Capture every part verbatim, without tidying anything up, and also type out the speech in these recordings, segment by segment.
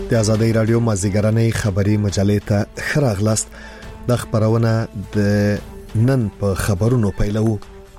د آزادۍ رادیو مازیګرنۍ خبری مجلې ته خراغلاست. د خبرونه د نن په خبرونو پیلو.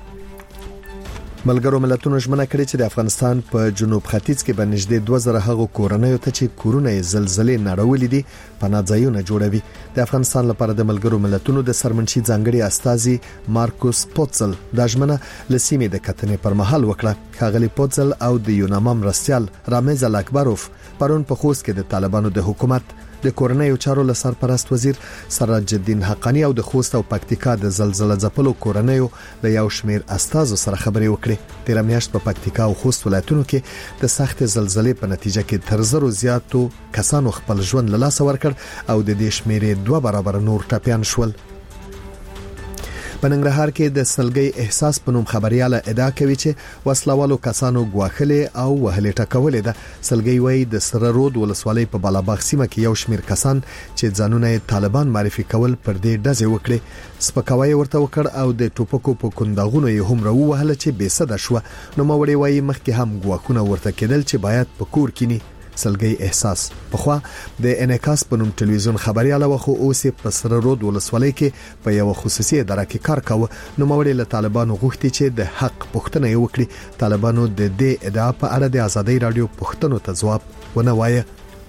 ملګرو ملتونو ژمنه کړې چې د افغانستان په جنوب ختیځ کې بنژدې دوه زره هغو کورنۍ ته چې کورونه زلزلې نړولې دي پناه ځایونه جوړوي. د افغانستان لپاره د ملګرو ملتونو د سرمنشي ځانګړي استازي مارکوس پوتسل د ژمنه لسیمې د کتنې پر مهال وکړه. خاغلی پوتسل او د یوناما مرستيال رامز الاکبروف پرون په خوست کې د طالبانو د حکومت د کورنۍ چارو له سرپرست وزیر سراج الدین حقانی او د خوست او پکتیکا د زلزلې ځپلو کورنۍ د یو شمیر استازو سره خبرې وکړې. تیر میاشت په پکتیکا او خوست ولایتونو کې د سخت زلزلې په نتیجه کې تر زرو زیاتو کسانو خپل ژوند له لاسه ورکړ او د دې شمیرې دوه برابر نور ټپيان شول. په ننګرهار کې د سلګي احساس په نوم خبرياله ادعا کوي چې وسلوالو کسانو غواخلې او وهلې ټکولې ده. سلګي وایي د سره رود ولسوالۍ په بالاباغ سیمه کې یو شمیر کسان چې ځانونه طالبان معرفي کول پر دې ډزې وکړي. سپکاوی ورته وکړ او د ټوپکو په کنداغونو یې هم راوهله چې بے صدا شو. نو موري وایي مخکې هم غواخونه ورته کېدل چې باید په کور کینی. سلګي احساس پخوا د انعکاس په نوم ټلویزیون خبرياله وخو اوس په سره رود ولسوالۍ کې په یو خصوصي اداره کې کار کاوه. نو موري له طالبانو غوښتي چې د حق پوښتنه وکړي. طالبانو د دې ادعا په اړه د آزادۍ رادیو پوښتنو ته ځواب ونه وایي.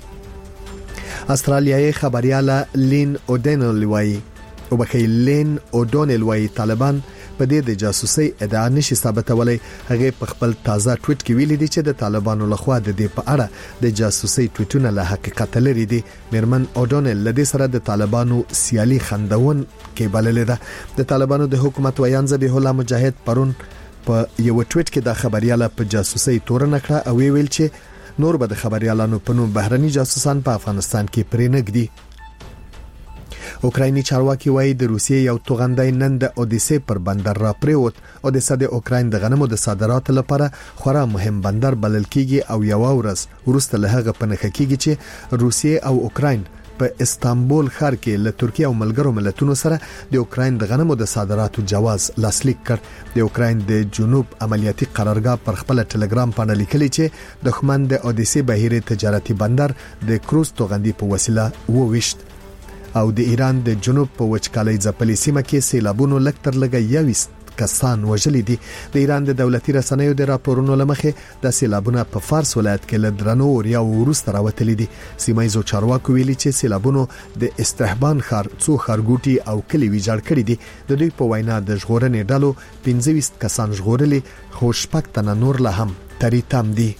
استرالیایي خبرياله لین اودنل وایي او بخې لین اودونل وایي طالبان په دې د جاسوسي ادعا نشي ثابتولای. هغه په خپل تازه ټویټ کې ویلي دي چې د طالبانو لخوا د دې په اړه د جاسوسي ټویټونه له حقیقت لري دي. میرمن اودونل لدې سره د طالبانو سیالي خندون کې بللې ده. د طالبانو د حکومت ویان ذبیح الله مجاهد پرون په یو ټویټ کې د خبرياله په جاسوسي تور نکړه او ویل چې نور به د خبريالانو په نوم بهرني جاسوسان په افغانستان کې پرې نګدي. اوکرایني چارواکي وایي د روسیې یو توغندای نن د اودیسه پر بندر را پریوت. اودیسه د اوکراین د غنمو د صادراتو لپاره خورا مهم بندر بلل کیږي او یو ورځ وروسته له هغه پنهخ کیږي چې روسیې او اوکراین په استانبول ښار کې له ترکیه او ملګرو ملتونو سره د اوکراین د غنمو د صادراتو جواز لاسلیک کړ. د اوکراین د جنوب عملیاتي قرارګاه پر خپل ټلګرام باندې لیکلي چې دښمن د اودیسه بهیره تجارتي بندر د کروز توغندي په وسیله وويشت. او د ایران د جنوب په وچکالۍ ځپلې سیمه کې سیلابونو لکتر لګي یويست کسان وژلي دي. د ایران د دولتي رسنیو د راپورونو لمخې د سیلابونو په فارس ولایت کې لدرنو یا ورسته راوتلي دي. سیمایي چارواکو ویلي چې سیلابونو د استحبان ښار څو ښارګوټي او کلی ویجاړ کړي دي. د دوی په وینا د ژغورنې ډلو پنځه ویشت کسان ژغورلي خو شپږ تنه نور لا هم تری تام دي.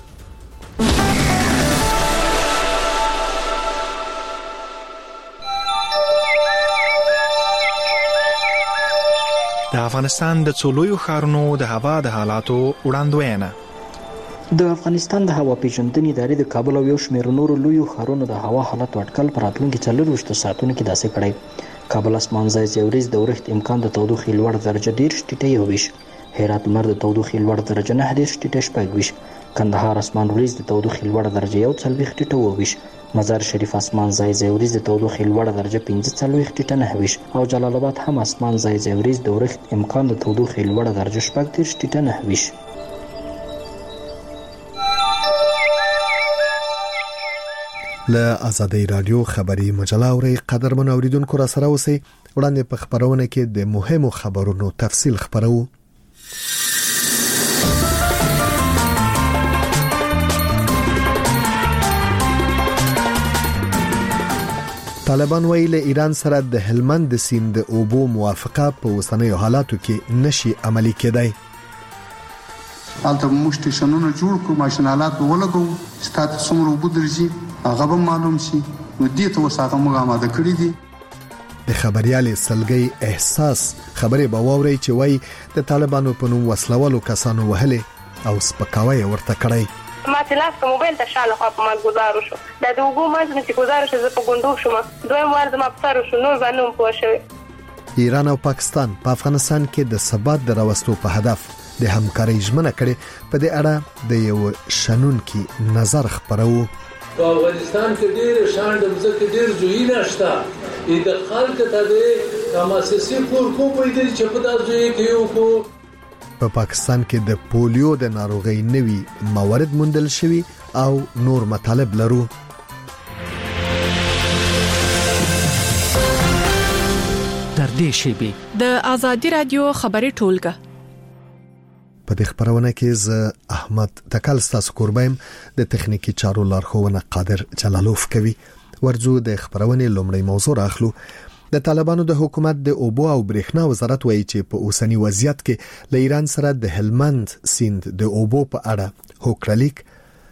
د افغانستان د څولویو ښارونو د هوا د حالاتو وړاندوینه. د افغانستان د هوا پیژندنې ادارې د کابل او یو شمېر نورو لویو ښارونو د هوا حالت اټکل پر راتلونکي څلورویشتو ساعتونو کې داسې کړی. کابل اسمان ځای ځای ورځ د اورښت امکان د تودوخې لوړ درجه ډېر ټیټه یو ویش. هرات لمر د تودوخې لوړ درجه نه دېرش ټیټه شپږ ویش. کندهار اسمان ورځ د تودوخې لوړ درجه یو څلوېښت ټیټه اووه ویش. مزار شریف اسمان ځای ځای ورځ د تودوخې لوړه درجه پنځه څلوېښت ټیټه نهه ویش او جلال آباد هم اسمان ځای ځای ورځ د اورښت امکان د تودوخې لوړه درجه شپږ دېرش ټیټه نهه ویش. له آزادۍ رادیو خبری مجله اوري قدرمن اوریدونکو را سره اوسئ. وړاندې په خبرونه کې د مهمو خبرونو تفصیل خبرو. طالبان وایي له ایران سره د هلمند سیند د اوبو موافقه په اوسنیو حالاتو کې نشي عملي کېدای. البته موږ ټیشنونه جوړ کوو، ماشینالات ولګو، ستاسو څومره اوبو درځي هغه به معلوم شي. نو دې ته وساته موږ آماده کړی دي. د خبريالې سلګي احساس خبره به ووري چې وایي د طالبانو په نوم وسلوالو کسانو وهلې او سپکاوی ورته کړی. ما چې لاس په موبایل ته شاله خوا په ما ګزارو شو. دا د وګو مازم چې ګزارو شو زه په ګوندو شوم. دویم وار زما په سر شو نور باندې مو پوه شوی. ایران او پاکستان په افغانستان کې د ثبات د راوستو په هدف د همکارۍ ژمنه کړې. په دې اړه د یو شنونکي نظر خبرو. په افغانستان کې ډېر شان د ځکه ډېر زوی نشته. د خلک ته د تماسسي کور کو پیدا چې په داسې کې یو کو. په پاکستان کې د پولیو د ناروغۍ نوي موارد موندل شوي او نور مطالب لرو. نږدې شي. د آزادي رادیو خبري ټولګه په دې خبرونه کې ز احمد تکل ستاسو قربایم د تخنیکی چارو لارښوونه قادر جلالوف کوي. ورځو د خبرونه لومړی موضوع راخلو. د طالبانو د حکومت د اوبو او برېښنا وزارت وایي چې په اوسنی وضعیت کې له ایران سره د هلمند سیند د اوبو په اړه هوکړلیک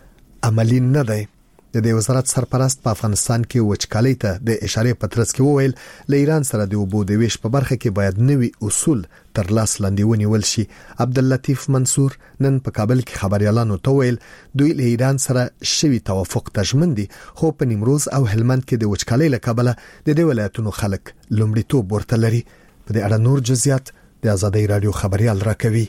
عملی نه دی. د دې وزارت سرپرست په افغانستان کې وچکالۍ ته د اشاره پترس کې وویل له ایران سره د اوبو د ویش په برخه کې باید نوي اصول تر لاس لاندې ونیول شي. عبداللطیف منصور نن په کابل کې خبريالانو ته ویل دوی له ایران سره شوی توافق تضمن دي، خو په نیمروز او هلمند کې د وچکالۍ له کبله د دې ولایتونو خلک لومړیتوب ورته لري. په دې اړه نور جزئیات د آزادۍ رادیو خبريال راکوي.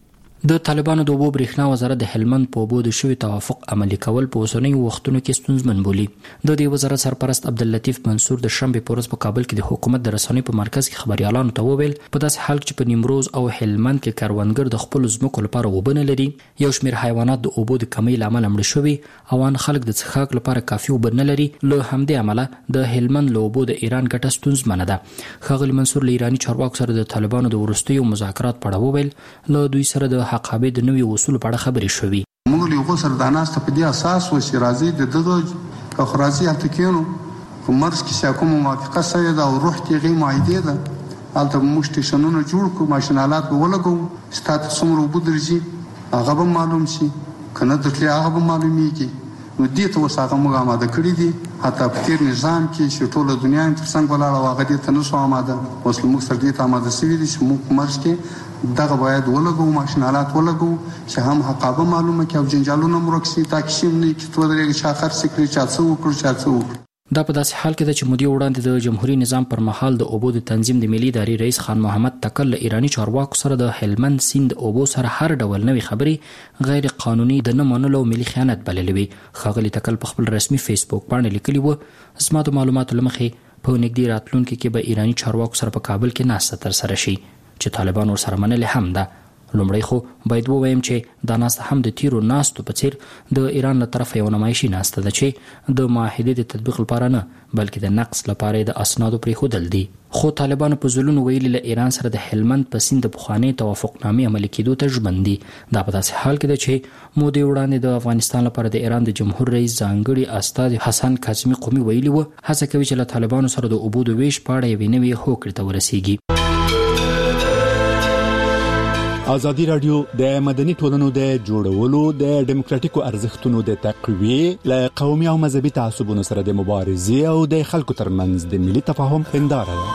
د طالبانو د اوبو برېښنا وزارت د هلمند په اوبو د شوی توافق عملي کول په اوسنیو وختونو کې ستونزمن بولي. د دې وزارت سرپرست عبداللطیف منصور د شنبه په ورځ په کابل کې د حکومت د رسنۍ په مرکز کې خبريالانو ته وویل په داسې حال کې په نیمروز او هلمند کې کاروانګر د خپل ځمکو لپاره وبنه لري، یو شمېر حیوانات د اوبو د کمی لامل مړ شوي او ان خلک د څښاک لپاره کافي وبنه لري. له همدې عمله د هلمند له اوبو د ایران ګټه ستونزمنه ده. ښاغلي منصور له ایرانی چارواکو سره د طالبانو د وروستیو مذاکرات په اړه وویل له دوی سره د حقابې د نوي اصول په اړه خبرې شوې. موږ له یو سره د ناست په دې اساس و چې راځي د دغه اخراجي التکینو په مرز کې چې کوم موافقه سره ده او روح تیغي معاهده ده البته موږ سټیشنونه جوړ کوو، ماشینالات ولګو، ستاسو څومره وبو درځي هغه به معلوم شي، کنه د تلې هغه به معلومیږي. نو دې ته وساغه موږ آماده کړی دي. حتی په تیر نظام کې چې ټول دنیا تر څنګ ولاړه واغه دې ته نو سو آماده اوس موږ سره دې ته آماده سوي دي چې موږ مرز کې دغه باید ولګو، ماشینالات ولګو چې هم حقابه معلومه کې او جنجالونه مرکسي تاکشیم نه کې تو درې چې اخر سکري چا څو وکړو چا څو وکړو. دا په داسې حال کې ده چې مودي وړاندې د جمهوریت نظام پر مهال د اوبو د تنظیم د ملي ادارې رئیس خان محمد تکل له ایرانی چارواکو سره د هلمند سیند اوبو سره هر ډول نوې خبرې غیر قانوني د نه منلو ملي خیانت بللې وي. ښاغلي تکل په خپل رسمي فیسبوک باندې لیکلي و زما د معلوماتو له مخې په نږدې راتلونکي کې به ایرانی چارواکو سره په کابل کې ناسته ترسره شي چې طالبان ورسره منلې هم ده. لومړی خو باید ووایم چې دا ناسته هم د تیرو ناستو په څیر د ایران له طرفه یو نمایشي ناسته ده چې د معاهدې د تطبیق لپاره نه بلکې د نقص لپاره د اسنادو پرېښودل دي. خو طالبانو په ځلونو ویلي له ایران سره د هلمند په سیند د پخوانۍ توافقنامې عملي کېدو ته ژمن دي. دا په داسې حال کې ده چې مودې وړاندې د افغانستان لپاره د ایران د جمهور رئیس ځانګړي استازي حسن کاظمي قومي ویلي و هڅه کوي چې له طالبانو سره د اوبو د ویش په اړه یوې نوې هوکړې ته ورسیږي. ازادي رادیو د مدني ټولنو د جوړولو د ډیموکراتیکو ارزښتونو د تقویې له قومي او مذهبي تعصبونو سره د مبارزې او د خلکو ترمنځ د ملي تفاهم هنداره ده.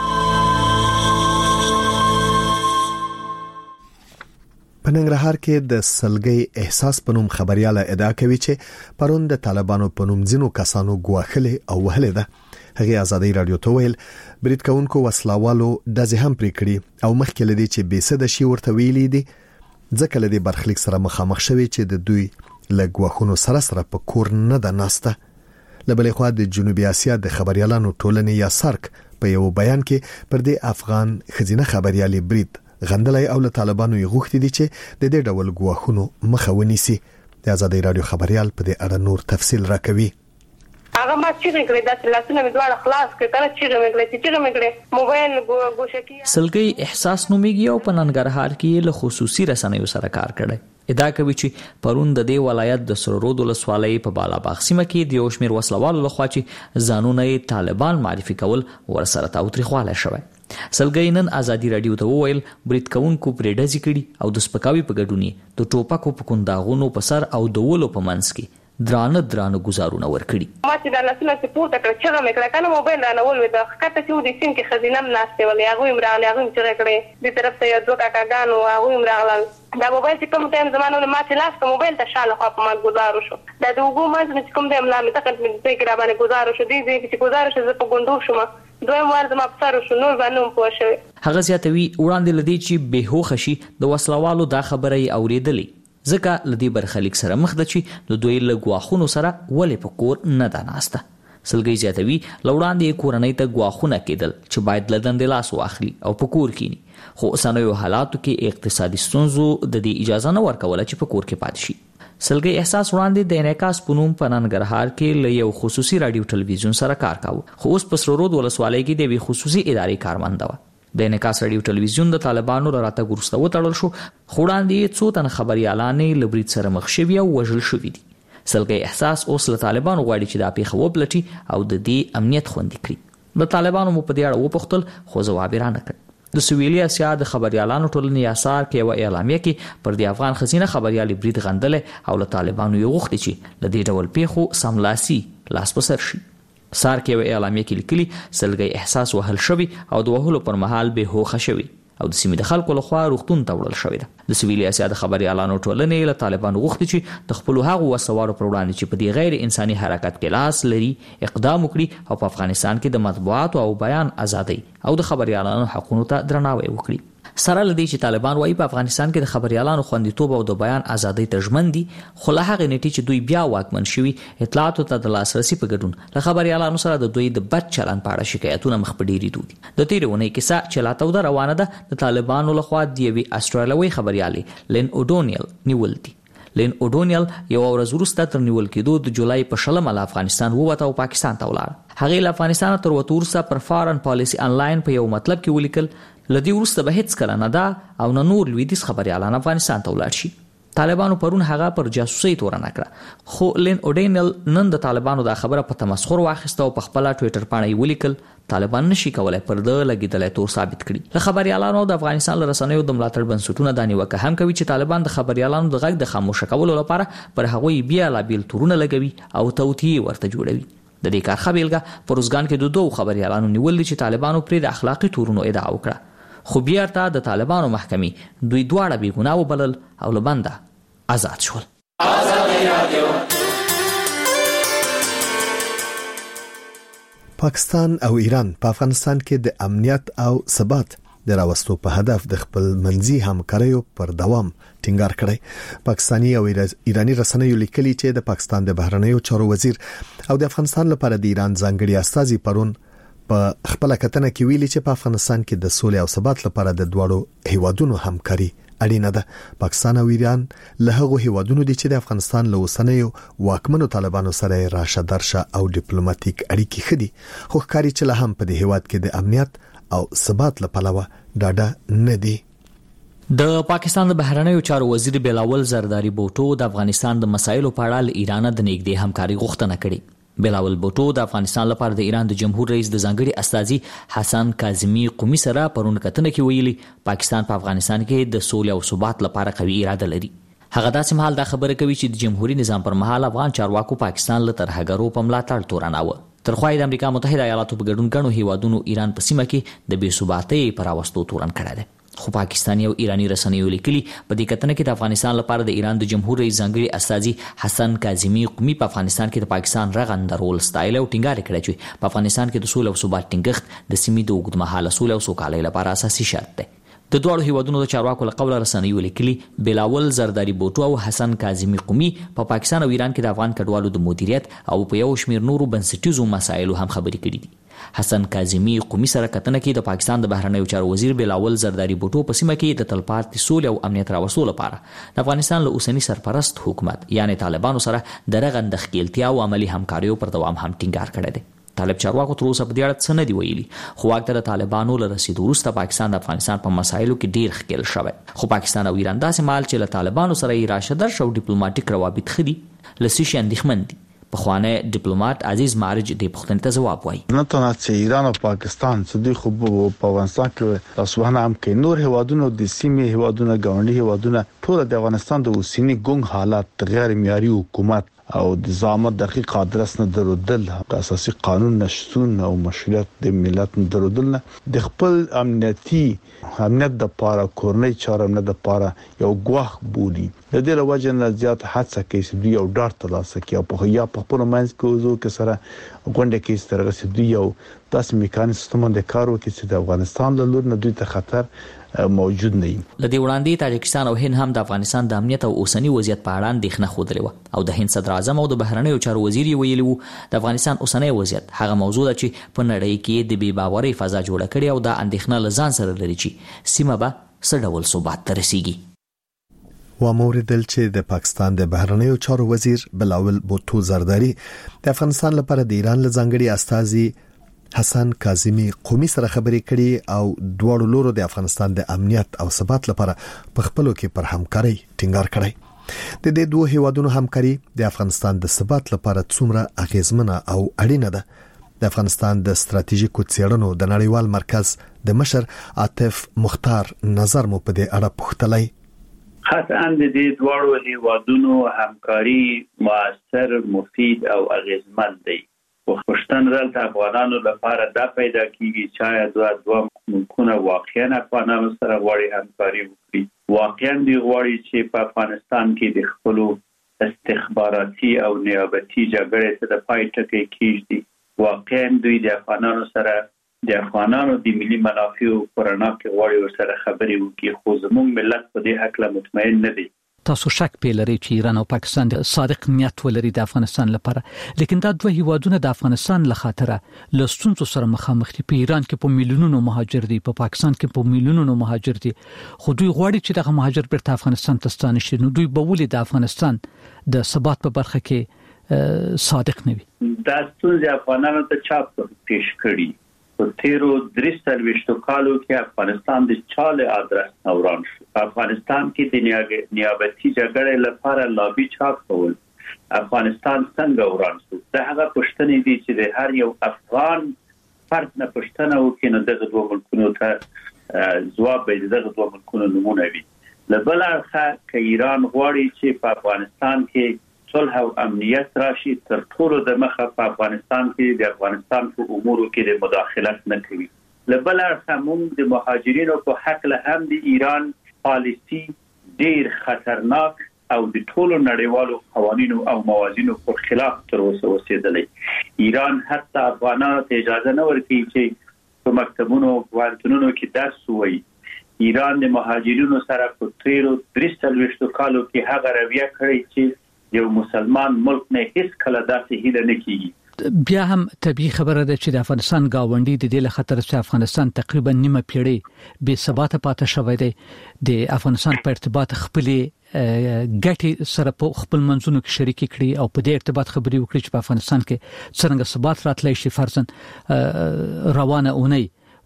په ننګرهار کې د سلګي احساس په نوم خبرياله ادعا کوي چې پرون د طالبانو په نوم ځینو کسانو ګواخلې او وهلې ده. هغه آزادۍ رادیو ته ویل برید کوونکو وسلوالو دځه هم پرې کړی او مخکې لدی چې بیسده شي ورته ویلي دي ځکه لدی برخلیک سره مخامخ شوی چې د دوی لګواخونو سره سره په کور نه ده ناسته. لبلې خو د جنوبي اسیا د خبريالانو ټولنې یا سارک په یو بیان کې پر دې افغان خزینه خبريالي برید غندلای او له طالبانو یې غوښتي دي چې د دې ډول ګواخونو مخه ونیسي. د آزادۍ رادیو خبريال په دې اړه نور تفصیل راکوي. هغه ما چې کړی د لاسونه مې دواړه خلاص کړ کنه چې مې کړی چې مې کړی موبایل ګوشکی سلګي احساس نومیږي او په ننګرهار کې له خصوصي رسنیو سره کار کړي. ادعا کوي چې پرون د دې ولایت د سرورود ولسوالۍ په بالاباغ سیمه کې د یو شمېر وسلوالو لخوا چې ځانونه طالبان معرفي کول ورسره تاوتریخواله شوی. سلګي نن آزادي رادیو ته وویل برید کوونکو پرې ډزې کړي او د سپکاوي په ګډون د ټوپکو په کنداغونو په سر او د ولو په منځ کې درانه درانه گزارونه ورکړي. ما چې د لاسونه چې پورته کړ چې مې کړه کنه موبایل را نول وې د خکته چې د سین کې خزینه مناسته ولې هغه هم راغلی هغه چې کړې د طرف ته یو دوه کاکاګانو هغه هم راغلل. دا موبایل چې کوم ټایم زمانه له ما چې لاس ته موبایل ته شاله خو په ما گزارو شو دا د وګو ما چې کوم ټایم لا مې تکت مې ځای کې را باندې گزارو شو دي چې گزارو شو زه په ګوندو شوم دوی وار زما په سر شو نور باندې پوه شوی. هغه زیاتوي وړاندې لدی چې بهوخه شي د وسلوالو دا خبره یې اوریدلې ځکه لدی برخلیک سره مخ د چی د دوی لګواخونو سره ولې په کور نه ده ناسته. سلګي زیاتوي لوړاندې کورنۍ ته ګواخونه کېدل چې باید لدند لاس واخلي او په کور کینی، خو اوسنیو حالاتو کې اقتصادي ستونزو د دې اجازه نه ورکوله چې په کور کې پاتې شي. سلګي احساس وړاندې د انعکاس پونوم په ننګرهار کې له یو خصوصي رادیو ټلویزیون سره کار کاوه، خو اوس په سرورود ولسوالۍ کې د وی خصوصي ادارې کارمند و. د انعکاس رادیو ټلویزیون د طالبانو راتګ وروسته وتړل شو، خو وړاندې څو تن خبريالانې له برید سره مخ شوي او وژل شوي دي. سلګي احساس اوس له طالبانو غواړي چې دا پیښه وپلټي او د دې امنیت خوندي کړي. د طالبانو مو په دې اړه وپوښتل خو ځواب یې رانه کړ. د سویلي اسیا د خبريالانو ټولنې آثار کې یو اعلامیه کې پر د افغان خزینه خبريالي برید غندل او له طالبانو یو غوښتي چې له دې ډول پیښو سملاسي لاس په سر شي. سار کې یو اعلامیه کې لیکلي سلګي احساس وهل شوی او د وهلو پر مهال به هوښه شوی او د سیمې د خلکو لخوا روغتون ته وړل شوی ده. د سویلي اسیا د خبريالانو ټولنې له طالبانو غوښتي چې د خپل هغو وسوارو پر وړاندې چې په دې غیر انساني حرکت کې لاس لري اقدام وکړي او په افغانستان کې د مطبوعات او بیان ازادي او د خبريالانو حقوقو ته درناوی وکړي. سره لدی چې طالبان وايي په افغانستان کې د خبريالانو خوندیتوب او د بیان ازادي ته ژمن دي، خو له هغه نټي چې دوی بیا واکمن شوي اطلاعاتو ته د لاسرسي په ګډون له خبريالانو سره د دوی د بد چلند په اړه شکایتونه مخ په ډیری دي. د تیرونې کیسه چې لا توده روانه ده د طالبانو لخوا د یوې استرالیوي خبريالي لین اوډونیل نیول دي. لین اوډونیل یو ورځ وروسته تر نیول کېدو د جولای په شلمه له افغانستان ووته او پاکستان ته ولاړ. هغه له افغانستان تر وته وروسته پر فارن پالیسی انلاین په یو مطلب کې ولیکل لدی وروسته به هیڅ کله نه ده او نه نور لویدیځ خبريالان افغانستان ته ولاړ شي. طالبانو پرون هغه پر جاسوسي تورنه کړه، خو لین اوډینل نن د طالبانو دا خبره په تمسخر واخیسته او په خپل ټوئیټر باندې ولیکل طالبان نشي کولای پر د لګیدلې تور ثابت کړي. له خبريالانو د افغانستان لرسنیو د ملاتړ بنسټونو د نیوکه هم کوي چې طالبان د خبريالانو د غږ د خاموش کولو لپاره پر هغوی بیا لا بیل تورونه لګوي او توطیه ورته جوړوي. د دې کار خبرګه پروزګان کې د دوه خبريالانو نیول چې طالبانو پر د اخلاقی تورونو ادعا وکړه، خو بیا ته د طالبانو محکمې دوی دواړه بې ګناه وبلل او له بنده آزاد شول. پاکستان او ایران په افغانستان کې د امنیت او ثبات د راوستو په هدف د خپل منځي همکاریو پر دوام ټینګار کړی. پاکستاني او ایرانی رسنیو لیکلي چې د پاکستان د بهرنیو چارو وزیر او د افغانستان لپاره د ایران ځانګړي استازي پرون په خپل کتنه کې ویلي چې په افغانستان کې د سولې او ثبات لپاره د دوړو هیوادونو همکاري اړینه ده. پاکستان او ایران له هغو هیوادونو دي چې د افغانستان له اوسنیو واکمنو طالبانو سره راشه درشه او ډیپلوماټیک اړیکې خدي، خو ښکاري چې له هم په دې هیواد کې د امنیت او ثبات لپاره ډاډه نه دي. د پاکستان د بهرنیو چارو وزیر بلاول زرداری بوټو د افغانستان د مسایلو په اړه له ایران د نږدې همکاري غوښتنه کړې. بلاول بوټو د افغانستان لپاره د ایران د جمهور رئیس د ځانګړي استازي حسن کاظمی قومي سره پرون کتنه کې ویلي پاکستان په افغانستان کې د سولې او ثبات لپاره قوي اراده لري. هغه داسې مهال دا خبره کوي چې د جمهوریت نظام پر مهال افغان چارواکو پاکستان له ترهګرو په ملاتړ تورناوه. ترخوای د امریکا متحده ایالاتو په ګډون غنو هیوادونو ایران په سیمه کې د بې ثباتۍ پر راوستو تورن کړی دی. خو پاکستاني او ایرانی رسنیو لیکلي په دې کتنه کې د افغانستان لپاره د ایران د جمهور رئیس ځانګړي استازي حسن کاظمی قومي په افغانستان کې د پاکستان رغنده رول ستایل او ټینګار کړی چې په افغانستان کې د سولې او ثبات ټینګښت د سیمې د اوږدمهاله سولې او سوکالۍ لپاره اساسي شرط دی. د دوه هیوادونو د چارواکو له قوله رسنیو لیکلي بلاول زرداری بوټو او حسن کاظمی قومي په پا پاکستان او ایران کې د افغان کډوالو د مدیریت او په یو شمیر نورو بنسټیزو مسایلو هم خبرې کړې دي. حسن کاظمی قومي سره کتنه کې د پاکستان د بهرنیو چارو وزیر بلاول زرداری بوټو په سیمه کې د تلپاتې سولې او امنیت راوستلو لپاره د افغانستان له اوسنی سرپرست حکومت یعنی طالبانو سره د رغنده ښکیلتیا او عملی همکاریو پر دوام هم ټینګار کړی دی. طالب چارواکو تر اوسه په دې اړه څه نه دی ویلي، خو واکته د طالبانو له رسیدو وروسته پاکستان د افغانستان په مسایلو کې ډیر ښکیل شوی. خو پاکستان او ایران داسې مال چې له طالبانو سره یې راشه درشه او ډیپلوماټیک روابط خدي لسی شي اندېښمن دي. پخوانی ډیپلوماټ عزیز مارج د پښتنې ته جواب وایي نه تنه چې ایران او پاکستان چې دوی خو په افغانستان کې تاسو هم کې نور هیوادونو د سیمې هیوادونو ګاونډي هیوادونو ټول د افغانستان د اوسنی ګونګ حالات غیر معیاري حکومت او د ضامن دقیق ادرس نه درودل د اساسي قانون نشټون او مشروعیت د ملت نه درودل د خپل امنیتي امنیت د پاره کورنۍ چارم نه د پاره یو غواخ بولی د دې لوجه نه زیات حادثه کې چې دوی یو ډار ترلاسه کوي او په یا په خپل منځ کې وزو کې سره غونډه کې سترغه چې دوی یو داسې میکانیزم د کار وکړي چې د افغانستان له لور نه دوی ته خطر موجود نه وي. لدی وړاندې تاجکستان او هند هم د افغانستان د امنیت او اوسنی وضعیت په اړه اندېښنه خوده لري او د هند صدر اعظم او د بهرنیو چارو وزیر ویلي وو د افغانستان اوسنی وضعیت هغه موضوع ده چې په نړۍ کې د بې باورۍ فضا جوړه کړي او د اندېښنه لزان سره لري چې سیمه به څه ډول ثبات ته رسیږي. و موردل چې د پاکستان د بهرنیو چارو وزیر بلاول بوټو زرداری د افغانستان لپاره د ایران له ځانګړي استازي حسن کاظمی قومي سره خبرې کړي او دواړو لورو د افغانستان د امنیت او ثبات لپاره په خپلو کې پر همکاري ټینګار کړی. د دې دوه هیوادونو همکاري د افغانستان د ثبات لپاره څومره اغیزمنه او اړینه ده. د افغانستان د ستراتیژیکو څېړنو د نړیوال مرکز د مشر عاطف مختار نظر مو په دې اړه پوښتلی. قطعاً د دې دواړو هیوادونو همکاري مؤثر، مفید او اغیزمن دی. خو پښتون دلته افغانانو لپاره دا پیدا کیږي چې آیا دوه دوه ملکونه واقعاً افغانانو سره غواړي همکاري وکړي، واقعاً دی غواړي چې په افغانستان کې د خپلو استخباراتي او نیابتي جګړې ته د پای ټکی کیږدي، واقعاً دوی د افغانانو سره د افغانانو د ملي منافعو پر اړه کې غواړي ورسره خبرې وکړي. خو زموږ ملت په دې حق لا مطمئن نه دی. تاسو شک پیلري چې ایران او پاکستان د صادق نیت ولري د افغانستان لپاره، لیکن دا دوه هیوادونه د افغانستان له خاطره له ستونزو سره مخامخ دي. په ایران کې په میلیونونو مهاجر دي، په پاکستان کې په میلیونونو مهاجر دي، خو دوی غواړي چې دغه مهاجر بیرته افغانستان ته ستانه شي. نو دوی به ولې د افغانستان د ثبات په برخه کې صادق نه وي؟ دا ستونزې افغانانو ته چا پیش کړي. په تیرو درې څلوېښتو کالو کې افغانستان د چاله ادرس نوران شو. افغانستان کې د نیابتي جګړې لپاره لابي چا کول، افغانستان څنګه وران شو. دا هغه پښتنې دي چې د هر یو افغان فرد نه پښتنه وکړي، نو دغه دوه ملکونو ته ځواب به دغه دوه ملکونو نمونه وي. له بل اړخه که ایران غواړي چې په افغانستان کې صلح او امنیت راشي، تر ټولو د مخه په افغانستان کې د افغانستان په امورو کې د مداخلت نه کوي. له بل اړخه موږ د مهاجرینو په حق له هم د ایران پالیسی ډیر خطرناک او د ټولو نړیوالو قوانینو او موازینو پر خلاف تر اوسه اوسېدلی. ایران حتی افغانانو ته اجازه نه ورکوي چې په مکتبونو او پوهنتونونو کې درس ووایي. ایران د مهاجرینو سره په تیرو درې څلوېښتو کالو کې هغه رویه کړې چې یو مسلمان ملک نه هیڅ کله داسې هیله نه کیږي. بیا هم طبيعي خبره ده چې د افغانستان گاونډي د دې له خطر څخه افغانستان تقریبا نیمه پیړۍ بې ثبات پاتې شوی دی. د افغانستان په ارتباط خپلې ګټي سره په خپل منځونو کې شریک کړي او په دې ارتباط خبري وکړي چې په افغانستان کې څنګه ثبات راتلای شي. فرضاً روانه اونۍ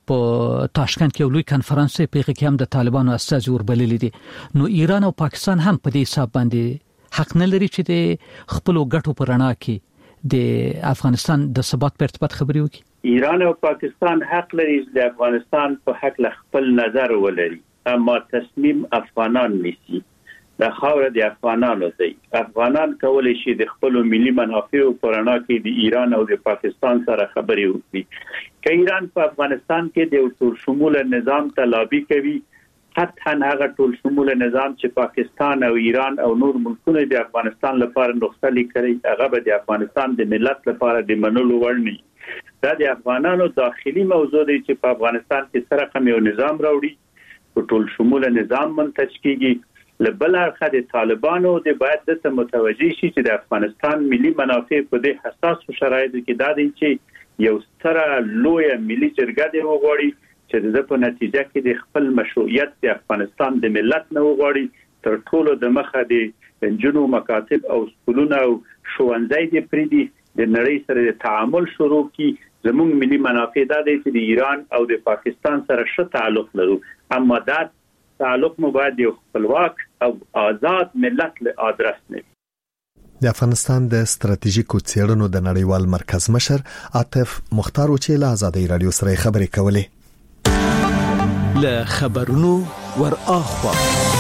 په تاشکند کې لوی کانفرنس په کې هم د طالبانو استازي وربللي دي. نو ایران او پاکستان هم په دې حساب باندې حق نه لري چې د خپل ګټو پر اړه کې د افغانستان د ثبات په ارتباط خبري وکړي. ایران او پاکستان حق لري چې د افغانستان په حق له خپل نظر ولري، اما تصمیم افغانان نیسي. د خاور د افغانانو دی. افغانان کولای شي د خپل ملي منافعو پر اړه کې د ایران او د پاکستان سره خبري وکړي. که ایران په افغانستان کې د ټول شموله نظام ته لابي کوي، قطعاً هغه ټول شموله نظام چې پاکستان او ایران او نور ملکونه د افغانستان لپاره نسخه لیکلي، هغه به د افغانستان د ملت لپاره د منلو وړ نه. دا د افغانانو داخلي موضوع دی چې په افغانستان کې سره کوم یو نظام راوړي، په ټول شموله نظام منتج کیږي. له بل اړخه د طالبانو د باید د متوجي شي چې د افغانستان ملي منافع په دې حساس شرایطو کې دا دي چې یو ستره لوی ملي جرګه دی وغواړي چې د په نتیجه کې د خپل مشروعیت د افغانستان د ملت نه وغواړي. تر ټولو د مخه د انجنونو مکاتب او سکولونه او ښوونځي د پریدي د نړۍ سره د تعامل شروع کی. زموږ ملي منافع دا دي چې د ایران او د پاکستان سره ښه تعلق لرو، اما دا تعلق مو باید یو خپلواک او آزاد ملت له ادرس نه. د افغانستان د ستراتیژیکو څېړنو د نړیوال مرکز مشر عاطف مختار چې له آزادۍ رادیو سره خبرې کولې. له خبرونو ور اخوا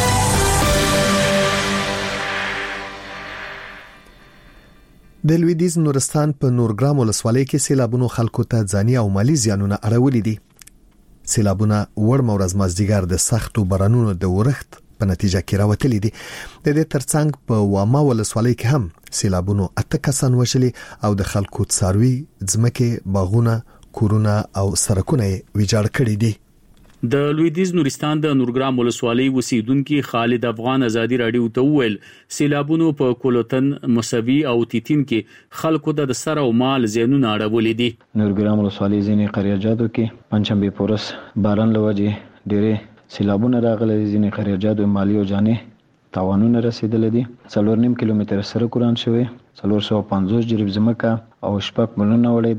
د لویدیز نورستان په نورګرام ولسوالۍ کې سیلابونو خلکو ته ځاني او مالی زیانونه اړولې دي. سیلابونه وړ مورز مازدیګر د سختو بارانونو د ورښت په نتیجه کې راوتلې دي. د دې ترڅنګ په واما ولسوالۍ کې هم سیلابونو اته کسان وشلي او د خلکو څاروي ځمکې، باغونه، کورونه او سړکونه ویجاړ کړي دي. د لویدیز نورستان د نورګرام ولسوالۍ اوسیدونکو خالد افغان ازادي رادیو ته ویل سیلابونو په کولوتن، مسوي او تیتین کې خلکو د سر او مال زینونه اړولې دي. نورګرام ولسوالۍ ځینې قریاجاتو کې پنځمبي پورس باران لوجي ډېرې سیلابونه راغلي. ځینې قریاجاتو مالی او جاني تاوانونه رسیدلې دي. څلور نیم کیلومتر سره قران شوی، څلور سوه پنځوس جریب ځمکه او شپږ ملونه وړي دي.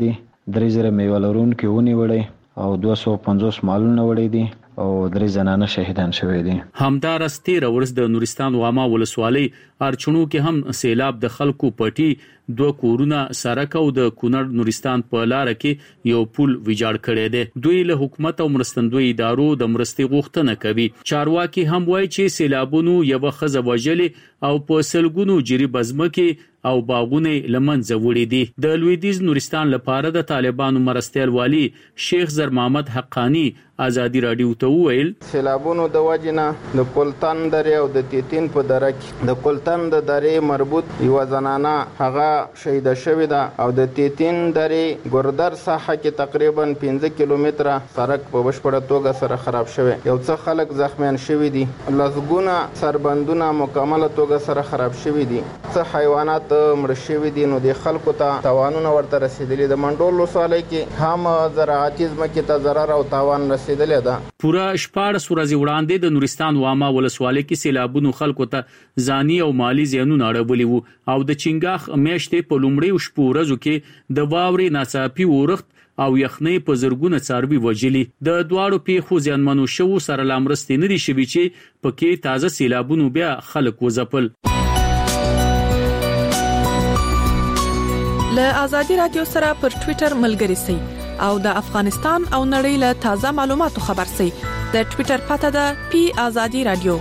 درې زره میوه لرونکي ونې وړي او دوه سوه پنځوس مالونه وړي دي او درې زنانه شهیدان شوي دي. همدار استیر ورس د نورستان واما ولسوالۍ ارچونو کې هم سیلاب د خلکو پټي دوه کورونه سرک او د کونړ نورستان په لار کې یو پل ویجاړ کړی دی. دوی له حکومت او مرستندوی ادارو د مرستې غوښتنه کوي. چارواکي هم وایي چې سیلابونو یو خزه وجلې او په سلګونو جری بزمکه او باغونه لمنځه وړي دي. د لویدیز نورستان لپاره د طالبانو مرستیال والی شیخ زر محمد حقانی ازادي رادیو ته وویل سیلابونو د وجنه د کولتن درې او د تیتین په دره کې د کولتن د درې مربوط یو زنانه هغه شهید شوې ده او د تیتین درې ګردر ساحه کې تقریبا پنځه کیلومتره سړک په بشپړه توګه سره خراب شوی. یو څه خلک زخمیان شوي دي. لزګونه سربندونه مکمله توګه سره خراب شوي دي. څه حیوانات مړ شوي دي. نو د خلکو ته تاوانونه ورته رسیدلي. د منډول وسالۍ کې هم زراعتي ځمکې ته ضرر او تاوان رسیدلی. پورا شپاړس ورځې وړاندې د نورستان واما ولسوالۍ کې سیلابونو خلکو ته ځاني او مالی زیانونه اړولي وو او د چنګاخ میاشتې په لومړۍ شپو ورځو کې د واورې ناڅاپي اورښت او یخنۍ په زرګونه څاروي وجلي. د دواړو پیښو زیانمنو شوو سره لامرستې نه دي شوي چې پکې تازه سیلابونو بیا خلک وځپل. له آزادي رادیو سره پر ټوئیټر ملګري سئ او د افغانستان او نړۍ له تازه معلوماتو خبر سئ. د ټوئیټر پته ده پی آزادي رادیو.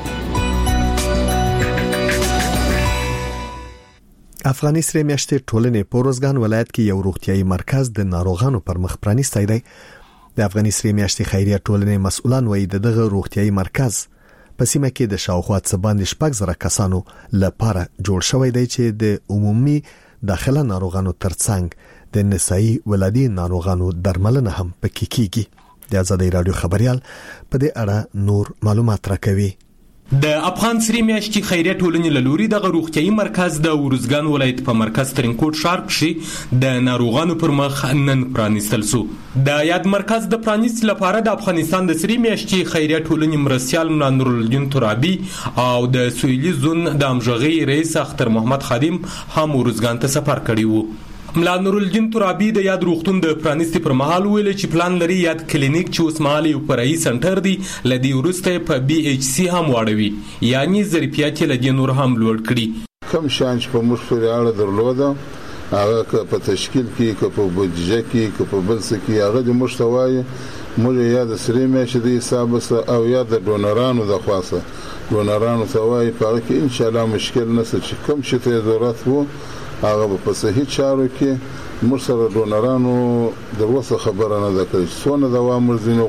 افغاني سره میاشتې ټولنې په روزګان ولایت کې یو روغتيایي مرکز د ناروغانو پر مخ پرانیستی دی. د افغاني سره میاشتې خیریه ټولنې مسؤلان وایي دغه روغتيایي مرکز په سیمه کې د شاوخوا څه باندې شپږ زره کسانو لپاره جوړ شوی دی چې د عمومي داخله ناروغانو ترڅنګ د نسایي ولادي ناروغانو درملنه هم پکې کیږي. د آزادۍ رادیو خبريال په دې اړه نور معلومات راکوي. د افغان سری میاشتې خیریه ټولنې له لوري د روغتيایي مرکز د ورزګان ولایت په مرکز ترینکوټ ښار کې د ناروغانو پر مخ نن پرانیستل شو. د یاد مرکز د پرانیست لپاره د افغانستان د سری میاشتې خیریه ټولنې مرستيال ملا نورالدین ترابي او د سویلي زون د امژغي رئیس اختر محمد خادم هم ورزګان ته سفر کړی وو. ملا نورالدین ترابي د یاد روغتون د پرانیستي پر مهال ویل چې پلان لري یاد کلینیک چې اوس مهال یو فرعي سنټر دی لدی ورسته په بي ایچ سي هم واړوي یعنی ظرفیت لدی نور هم لوړ کړي. کم شانچ په موږ پورې اړه درلوده هغه په تشکیل کې که په بودجه کې که په بل څه کې هغه د مشتوای موږ یا د سری میاشتې د حساب او یا د ډونرانو د خاصه ډونرانو توای په کې ان شاء الله مشکل نشته چې کم شي ته ضرورت وو هغه په صحیح چارو کې موږ سره ډونرانو د وسه خبره نه ده کړې څونه دوا مرزینه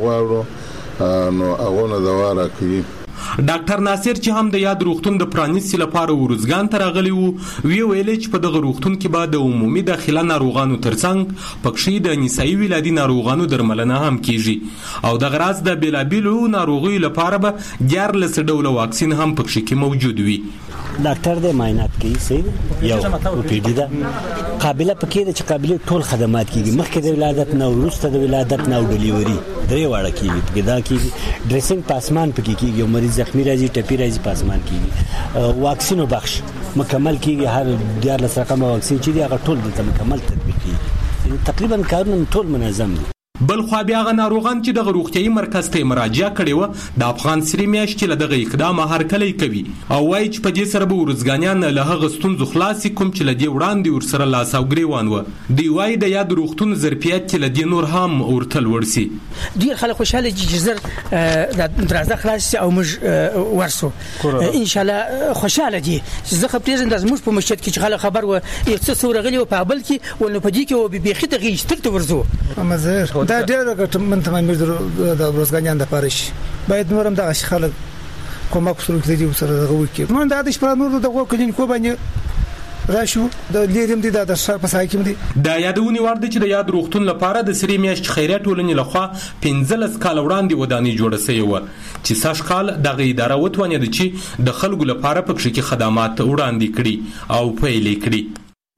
غواړو نو هغه نه دوا راکړي. ډاکټر ناصر چې هم د یاد روغتون د پرانیستي لپاره ورزګان ته راغلی وو وی ویل چې په دغه روغتون کې به د عمومي داخله ناروغانو ترڅنګ پکښې د نسایي ولادي ناروغانو درملنه هم کیږي او د غراض د بیلابیلو ناروغیو لپاره به دیارلس ډوله واکسین هم پکښې کې موجود وي. ډاکټر د معاینات کوي سي یو او پی ډی دا قابلیت پکې د چې قابلیت ټول خدمات کیږي مخکې د ولادت نه وروسته د ولادت نه او ډیلیوري درې واړه کیږي پکې دا کیږي ډریسینګ پاسمان پکې کیږي مریض زخمی راځي ټپي راځي پاسمان کیږي واکسینو بخش مکمل کیږي هر دیارلس رقم واکسین چې دی هغه ټول د مکمل تطبیق کیږي تقریبا کارونه ټول منظم دي. بل خو بیا غ ناروغان چې د روغتيایي مرکز ته مراجعه کړي و د افغان سری میاشتې له دغه اقدام هر کله کوي او وايي چې په دې سره به ورزګانیان له هغه ستونزو خلاصي کوم چې لدی وړاندې ور سره لاس او ګریوان و دی وايي د یاد روغتون ظرفیت چې لدی نور هم ورتل ورسي. ډیر خلک خوشاله چې زر د درازه خلاص او موږ ورسو ان شاء الله خوشاله دي زه خو پریزن د موږ په مشهد کې چې خلک خبر و یو څه سورغلی او په بل کې ولنه په دې کې او به بيخي دغه استل ورزو مزه دا ډېر ګټه من ته مې د روزګانیان د پارش باید نورم دغه خلک کومک سره کوي سره دغه وکي نو دا د شپه نور دغه کلینیکو باندې راشو د لیریم دي د شهر په ساحه کې دي د یادونی ورده چې د یاد روغتون لپاره د سری میاشت خیرات ټولنې لخوا پنځلس کال وړاندې ودانۍ جوړه شوې و چې ساش کال دغه اداره وتوانید چې د خلکو لپاره پکې کې خدمات وړاندې کړي او پیلې کړي.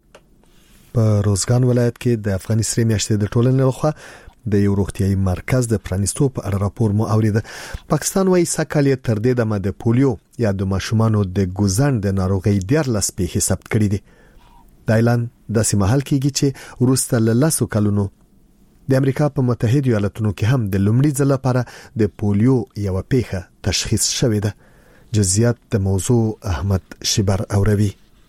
په روزګان ولایت کې د افغاني سری میاشتې د ټولنې لخوا د یو روغتيایي مرکز د پرانیستو په اړه راپور مو اوریده. پاکستان وايي سکهاله تر دې دمه د پولیو یا د ماشومانو د ګوزن د ناروغي دیارلس په حساب کړی دی. د اعلان د سیمهال کېږي چې ورسته له لاسو کلونو د امریکا په متحده ایالاتونو کې هم د لومړي ځل لپاره د پولیو یو پیښه تشخیص شوې ده. جزئیات د موضوع احمد شبر اوروي.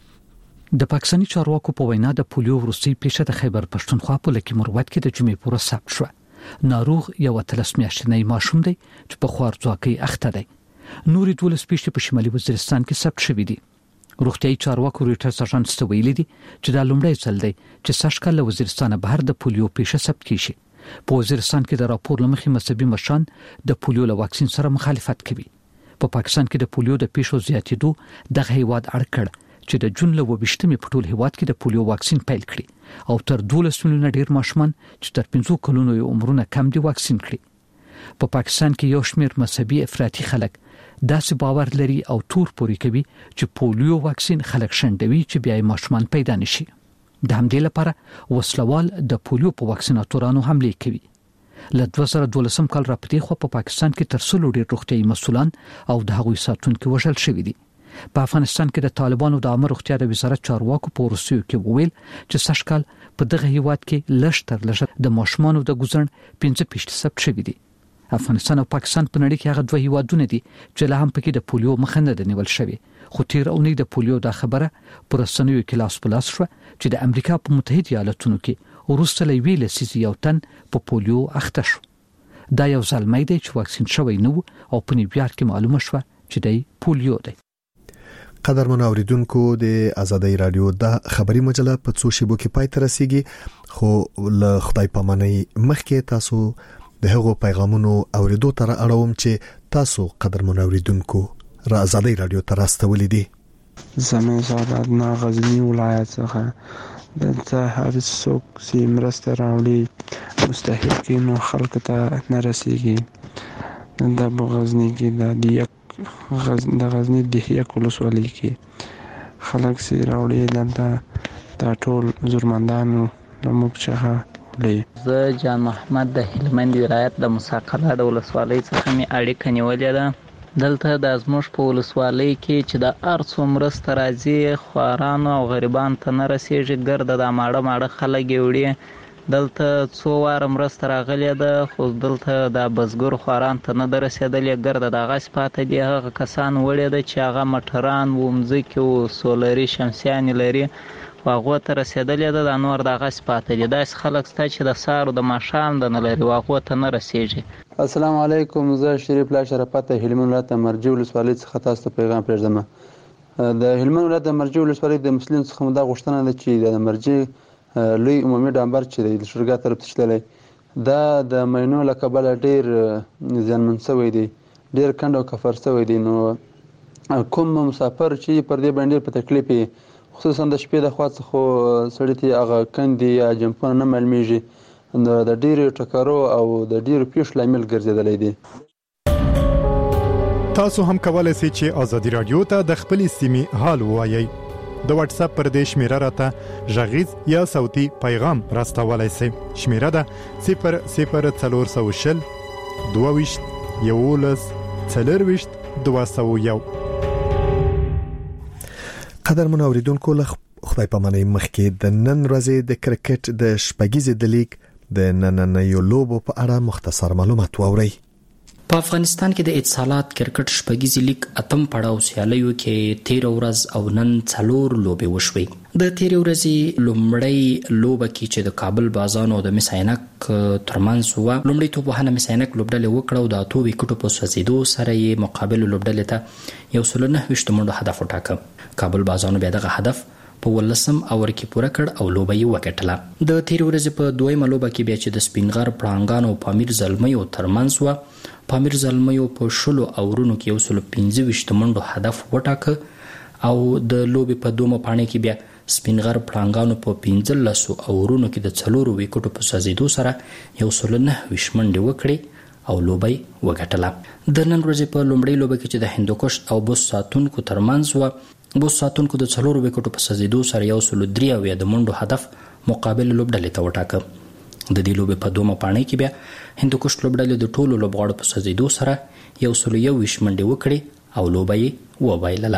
د پاکستاني چارواکو په وینا د پولیو وروستي پیښه د خیبر پښتونخوا په لکه مروت کې د جمعې پورې ثبت شو. ناروغ یو اتلس میاشتنی ماشوم دی چې په خوارځواکۍ اخته دی. نورې دولس پیښې په شمالي وزیرستان کې ثبت شوې دي. روغتیايي چارواکو رويټرز اژانس ته ویلي دي چې دا لومړی ځل دی چې سږکال له وزیرستان بهر د پولیو پیښه ثبت کیږي. په وزیرستان کې د راپور لمخې مذهبي مشران د پولیو له واکسین سره مخالفت کوي. په پا پاکستان کې د پولیو د پیښو زیاتېدو دغه هیواد اړ کړ چې د جون له وبشتمې په ټول هیواد کې د پولیو واکسین پیل کړي او تر دولس میلیونه ډیر ماشومان چې تر پنځه کلونو یې عمرونه کم دي واکسین کړي. په پا پاکستان کې یو شمېر مذهبي افراطي خلک داسې باور لري او تور پوري کوي چې پولیو واکسین خلک شندوي چې بیا یې ماشومان پیدا نشي. د همدې لپاره وسلوال د پولیو په واکسیناتورانو حمله کوي. له دوه زره دولسم کال راپدې خو په پا پاکستان کې تر څلور ډیر روغتيایي مسولان او د هغوی ساتونکو وژل شوي دي. په افغانستان کې د طالبانو د عامه روغتیا د وزارت چارواکو په روسیو کې وویل چې سږکال په دغه هیواد کې لږ تر لږه د ماشومانو د ګوزن پنځه فیصد ثبت شوي دي. افغانستان او پاکستان په نړۍ کې هغه دوه هیوادونه دي چې له هم پکې د پولیو مخه نه ده نیول شوې. خو تیر اونۍ د پولیو د خبره پر رسنیو کې لاس په لاس شو چې د امریکا په متحده ایالاتونو کې وروسته له ویل سیسي یو تن په پولیو اخته شو. دا یو ځلمې دی چې واکسین شوی نه او په نیویارک کې معلومه شو چې د پولیو دی. قدرمن اوریدونکو د آزادۍ رادیو د خبري مجله په څو شیبو کې پای ته رسیږي خو له خدای پامانۍ مخکې تاسو د هغو پیغامونو اوریدو تر اړوم چې تاسو قدرمن اوریدونکو را آزادۍ رادیو ته راستولې دي. زموږ سعادت نه غزنی ولایت څخه دلته هر څوک چې مرسته راوړي مستحقینو خلک ته نه رسیږي. د غزنی کې د دیک غزنی د غزنی د دیک ولسوالۍ کې خلک چې راوړي دلته د ټول زورمندانو لموږ څخه زه جان محمد د هلمند ولایت د مساقله د ولسوالۍ څخه می اړیکه نیولې ده. دلته د ازموش په ولسوالۍ کې چې د ارڅو مرسته راځي خوارانو او غریبانو ته نه رسیږي. ګرده د ماړه ماړه خلک وړي. دلته څو واره مرسته راغلې ده خو دلته د بزګر خواران ته نه رسیدلې. ګرده د غاښ پاته دي هغه کسان وړي ده چې هغه مټران و مځکې او سولري شمسیان لري واغو ته رسیدلې ده. د نور د غاښ پاته دي داس خلک ستا چې د سارو د ماشام د نه لري واغو ته نه رسیږي. السلام علیکم. زه شریف لا شرفت هلمند ولایت مرجع ولسوالۍ څخه تاسو ته پیغام پرېږدم. د هلمند ولایت مرجع ولسوالۍ د مسلمان څخه مده غوښتنه ده چې د مرجع لوی عمومي ډامبر چې د شرګا طرف ته تللی دا د مینو له کبله ډیر ځانمن شوی دی ډیر کند او کفر شوی دی. نو کوم مسافر چې پر دې باندې په تکلیف خصوصا د شپې د خوا څخه سړی ته هغه کندي یا جمپونه نه معلومیږي نو د ډیرو ټکرو او د ډیرو پیښو لامل ګرځیدلی دی. تاسو هم کولای شئ چې آزادي رادیو ته د خپل سیمې حال ووایئ. د واتس اپ پر دې شمیره راته ژغیز یا صوتي پیغام راستولای شئ. شمیره ده صفر صفر څلور سو شل دوه ویشت یولس څلور ویشت دوه سو یو. قدرمن اوریدونکو له خدای پامانۍ مخکې د نن ورځې د کرکټ د شپږیزې د لیګ د نننیو لوبو په اړه مختصر معلومات واورئ. په افغانستان کې د اتصالات کرکټ شپږیزې لیګ اتم پړاو سیالیو کې تیر ورځ او نن څلور لوبې وشوي. د تیر ورځې لومړی لوبه کې چې د کابل بازان او د مساینک ترمنځ و لومړی توپ وهنه مساینک لوبډلې وکړه او د اتو وکټو په سوځیدو سره یې مقابل لوبډلې ته یو سل نه ویشت منډو هدف وټاکه. کابل بازانو بیا دغه هدف په ولسم اور کې پوره کړ او لوبه یې وګټله. د تیر ورځې په دویمه لوبه کې بیا چې د سپینغر پړانګانو او پامیر زلمیو ترمنځ و پامیر زلمیو په شلو اورونو کې یو سل پنځه ویشت منډو هدف وټاکه او د لوبې په دومه پاڼې کې بیا سپینغر پړانګانو په پنځلس اورونو کې د څلورو وکټو په سازیدو سره یو سل نه ویشت منډې وکړې او لوبه یې وګټله. د نن ورځې په لومړۍ لوبه کې چې د هندوکش او بوس ساتونکو ترمنځ و بوس ساتونکو د څلورو وکټو په سازیدو سره یو سل درې اویا د منډو هدف مقابل لوبډلې ته وټاکه. د دې لوبې په دومه پاڼې کې بیا هندوکش لوبډلې د ټولو لوبغاړو په سازیدو سره یو سل یو ویشت منډې وکړې او لوبه یې وبایلله.